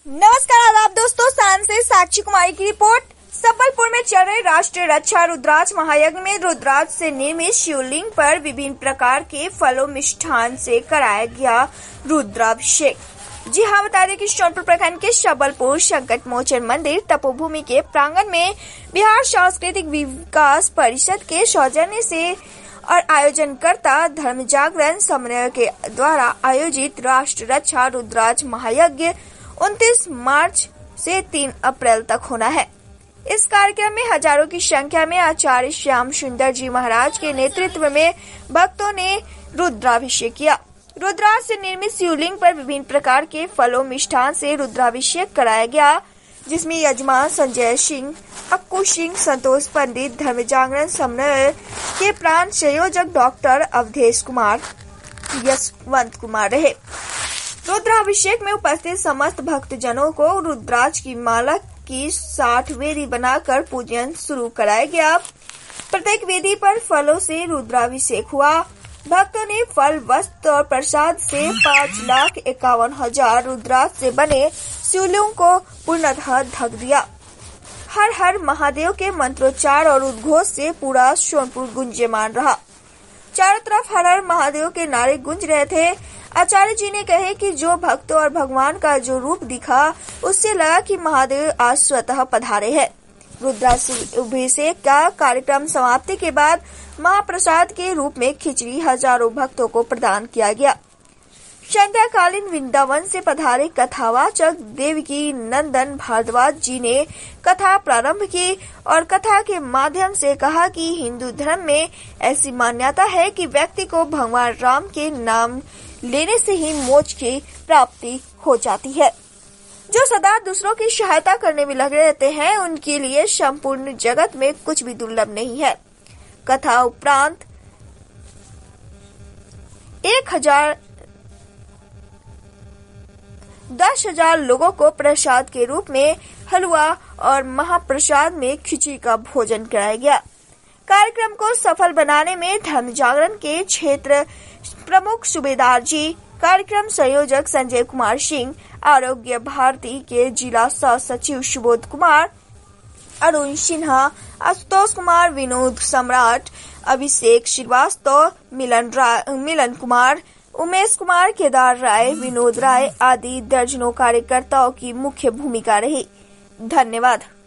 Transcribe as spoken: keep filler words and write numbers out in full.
नमस्कार आदाब दोस्तों, सान से साक्षी कुमारी की रिपोर्ट। सबलपुर में चल रहे राष्ट्रीय रक्षा रुद्राक्ष महायज्ञ में रुद्राक्ष से निर्मित शिवलिंग पर विभिन्न प्रकार के फलों मिष्ठान से कराया गया रुद्राभिषेक। जी हाँ, बता दें कि सोनपुर प्रखंड के सबलपुर संकट मोचन मंदिर तपोभूमि के प्रांगण में बिहार सांस्कृतिक विकास परिषद के सौजन्य से और आयोजनकर्ता धर्म जागरण समन्वय के द्वारा आयोजित राष्ट्र रक्षा रुद्राक्ष महायज्ञ उनतीस मार्च से तीन अप्रैल तक होना है। इस कार्यक्रम में हजारों की संख्या में आचार्य श्याम सुंदर जी महाराज के नेतृत्व में भक्तों ने रुद्राभिषेक किया। रुद्राक्ष से निर्मित शिवलिंग पर विभिन्न प्रकार के फलों मिष्ठान से रुद्राभिषेक कराया गया, जिसमें यजमान संजय सिंह, अक्कू सिंह, संतोष पंडित, धर्म जागरण समन्वय के प्रांत संयोजक डॉक्टर अवधेश कुमार, यशवंत कुमार रहे। रुद्राभिषेक में उपस्थित समस्त भक्तजनों को रुद्राक्ष की माला की साठ वेदी बनाकर पूजन शुरू कराया गया। प्रत्येक वेदी पर फलों से रुद्राभिषेक हुआ। भक्तों ने फल, वस्त्र और प्रसाद से पाँच लाख इक्यावन हजार रुद्राक्ष से बने शिवलिंग को पूर्णतः ढक दिया। हर हर महादेव के मंत्रोच्चार और उद्घोष से पूरा सोनपुर गुंजयमान रहा। चारों तरफ हर हर महादेव के नारे गूंज रहे थे। आचार्य जी ने कहे कि जो भक्तों और भगवान का जो रूप दिखा, उससे लगा कि महादेव आज स्वतः पधारे हैं। रुद्राभिषेक का कार्यक्रम समाप्ति के बाद महाप्रसाद के रूप में खिचड़ी हजारों भक्तों को प्रदान किया गया। संध्याकालीन वृंदावन से पधारे कथावाचक देवकी नंदन भारद्वाज जी ने कथा प्रारंभ की और कथा के माध्यम से कहा कि हिंदू धर्म में ऐसी मान्यता है कि व्यक्ति को भगवान राम के नाम लेने से ही मोक्ष की प्राप्ति हो जाती है। जो सदा दूसरों की सहायता करने में लगे रहते हैं, उनके लिए संपूर्ण जगत में कुछ भी दुर्लभ नहीं है। कथा उपरांत एक हजार दस हजार लोगों को प्रसाद के रूप में हलवा और महाप्रसाद में खिचड़ी का भोजन कराया गया। कार्यक्रम को सफल बनाने में धर्म जागरण के क्षेत्र प्रमुख सूबेदार जी, कार्यक्रम संयोजक संजय कुमार सिंह, आरोग्य भारती के जिला सह सचिव सुबोध कुमार, अरुण सिन्हा, आशुतोष कुमार, विनोद सम्राट, अभिषेक श्रीवास्तव, मिलन मिलन कुमार, उमेश कुमार, केदार राय, विनोद राय आदि दर्जनों कार्यकर्ताओं की मुख्य भूमिका रही। धन्यवाद।